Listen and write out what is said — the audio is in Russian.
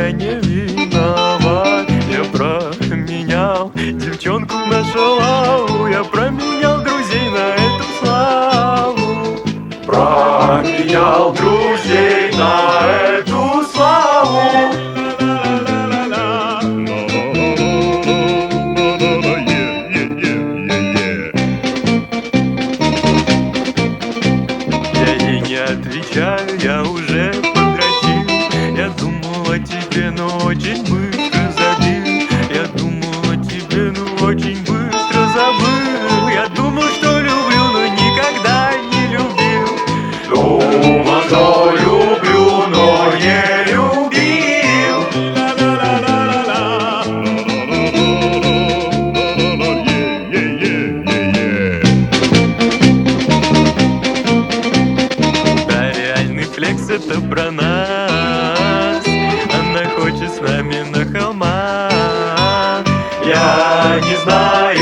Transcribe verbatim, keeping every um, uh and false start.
я не виноват. Я променял девчонку на шалаву, я променял друзей на эту славу. Променял друзей на эту славу. Я ей не отвечаю, я уже подрочил. Я думал о тебе, но очень быстро забил. Я думал о тебе, но очень быстро забыл. Я думал, что люблю, но никогда не любил. Думал, что люблю, но не любил. Да, реальный флекс — это про нас. Она хочет с нами на холмах. Я не знаю,